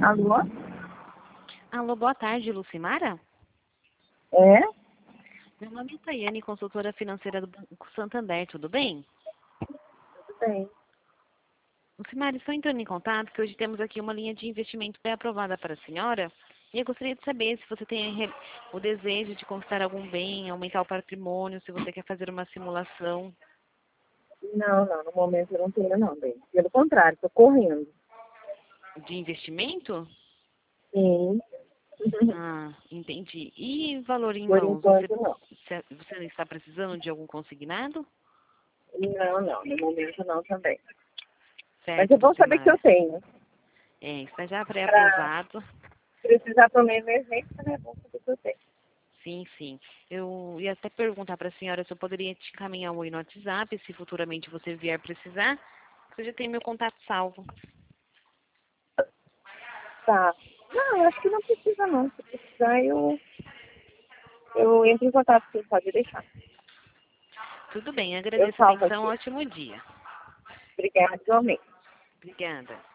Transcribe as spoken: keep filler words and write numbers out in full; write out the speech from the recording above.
Alô? Alô, boa tarde, Lucimara? É? Meu nome é Tayane, consultora financeira do Banco Santander, tudo bem? Tudo bem. Lucimara, estou entrando em contato porque hoje temos aqui uma linha de investimento pré-aprovada para a senhora e eu gostaria de saber se você tem re- o desejo de conquistar algum bem, aumentar o patrimônio, se você quer fazer uma simulação Não, não, no momento eu não tenho não, bem. Pelo contrário, estou correndo. de investimento? Sim. Ah, entendi. E valor em Por mãos, você, enquanto não. você você não está precisando de algum consignado? Não, não, no momento não também. Mas é Certo, bom saber que Lucimara. eu tenho. É, está já Para pré-aprovado. precisar para uma emergência, né? É bom saber que eu tenho. Sim, sim. Eu ia até perguntar para a senhora se eu poderia te encaminhar um oi no WhatsApp, se futuramente você vier precisar. Você já tem meu contato salvo. Tá. Não, eu acho que não precisa não. Se precisar, eu, eu entro em contato, sim, pode deixar. Tudo bem, Eu agradeço a salvo atenção. aqui. Ótimo dia. Obrigada, igualmente. Obrigada.